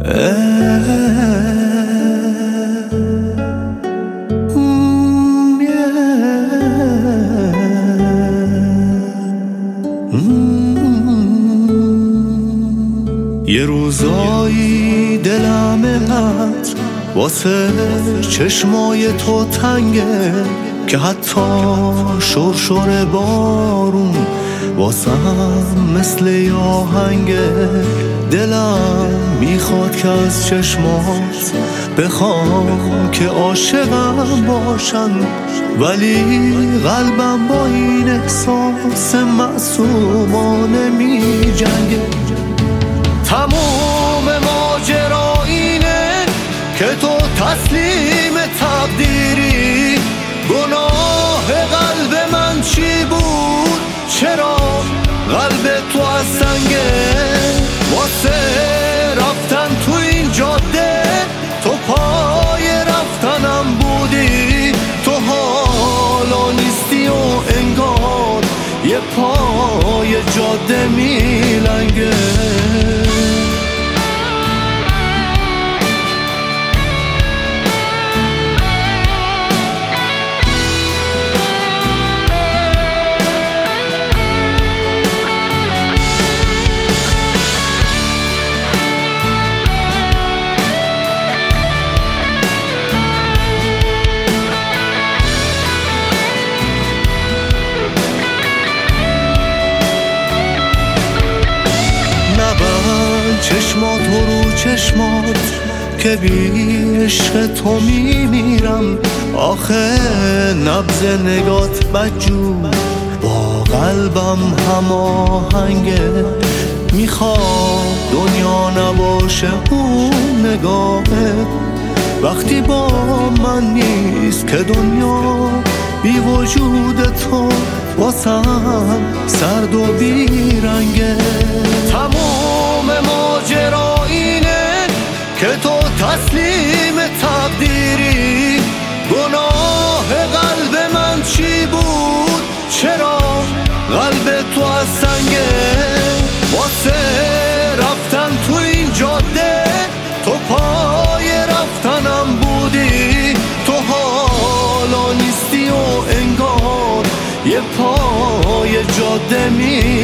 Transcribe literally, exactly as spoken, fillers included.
یه روزایی دلم انقدر واسه چشمای تو تنگه که حتی شرشر بارون واسم مثل یه آهنگه. دلم میخواد که از چشمات بخوام که عاشقم باشن، ولی قلبم با این احساس معصومانه میجنگه. تموم ماجرا اینه که تو تسلیم تقدیری. گناه قلب من چی بود؟ چرا قلب تو از سنگه؟ واسه رفتن تو این جاده تو پای رفتنم بودی. تو حالا نیستی و انگار یه پای جاده میلنگه. چشمات و رو چشمات که بی عشق تو میمیرم. آخه نبض نگات بدجور با قلبم هماهنگه. میخواد دنیا نباشه اون نگاهه وقتی با من نیست، که دنیا بی وجود تو واسم سرد و بیرنگه. تموم ماجرا اینه که تو تسلیم تقدیری. گناه قلب من چی بود؟ چرا قلب تو از سنگه؟ واسه رفتن تو این جاده تو پای رفتنم بودی. تو حالا نیستی و انگار یه پای جاده می